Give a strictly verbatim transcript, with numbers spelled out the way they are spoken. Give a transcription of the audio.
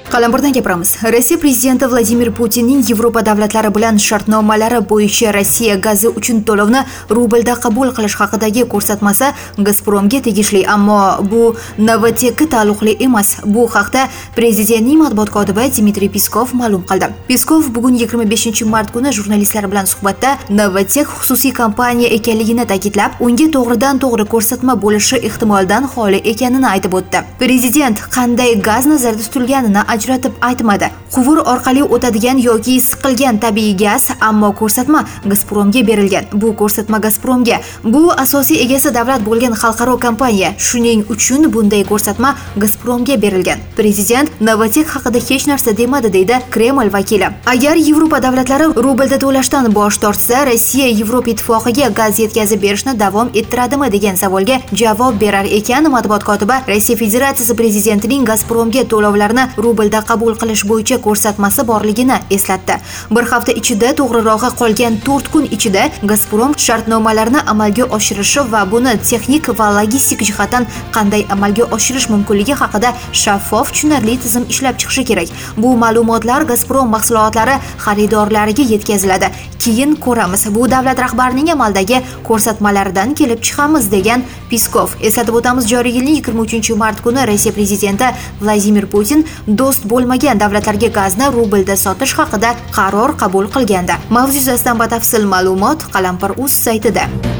Qalampirdan gapiramiz. Rossiya prezidenti Vladimir Putinning Yevropa davlatlari bilan shartnomalari bo'yicha Rossiya gazi uchun to'lovni rublda qabul qilish haqidagi ko'rsatmasi Gazpromga tegishli, ammo bu Novatekka taalluqli emas. Bu haqda prezidentning matbuot kotibi Dmitriy Peskov ma'lum qildi. Peskov bugun yigirma beshinchi mart kuni jurnalistlar bilan suhbatda Novatek xususiy kompaniya ekanligini ta'kidlab, unga to'g'ridan-to'g'ri ko'rsatma bo'lishi ehtimoldan xoli ekanini aytib o'tdi. Prezident qanday gaz nazarda tutilganini ajratib aytmadi. Quvur orqali o'tadigan yoki siqilgan tabiiy gaz, ammo ko'rsatma Gazpromga berilgan. Bu ko'rsatma Gazpromga, bu asosiy egasi davlat bo'lgan xalqaro kompaniya. Shuning uchun bunday ko'rsatma Gazpromga berilgan. Prezident Novatek haqida hech narsa demadi, deydi Kreml vakili. Agar Yevropa davlatlari rublda to'lashdan bosh tortsa, Rossiya Yevropa ittifoqiga gaz yetkazib berishni davom ettiradimi degan savolga javob berar ekan matbuot kotibi Rossiya Federatsiyasi prezidentining Gazpromga to'lovlarni rublda qabul qilish bo'yicha ko'rsatmasi borligini eslatdi. Bir hafta ichida, to'g'rirog'i qolgan to'rt kun ichida Gazprom shartnomalarni amalga oshirishi va buni texnik va logistik jihatdan qanday amalga oshirish mumkinligi haqida shaffof, tushunarli tizim ishlab chiqishi kerak. Bu ma'lumotlar Gazprom mahsulotlari xaridorlariga yetkaziladi. Keyin ko'ramiz. Bu davlat rahbarining amaldagi ko'rsatmalaridan kelib chiqamiz, degan Peskov. Eslatib o'tamiz, joriy yilning yigirma uchinchi mart kuni Rossiya prezidenti Vladimir Putin do'st bo'lmagan davlatlarga gazni rublda sotish haqida qaror qabul qilgandi. Mavzu yuzasidan batafsil ma'lumot Qalampir.uz saytida.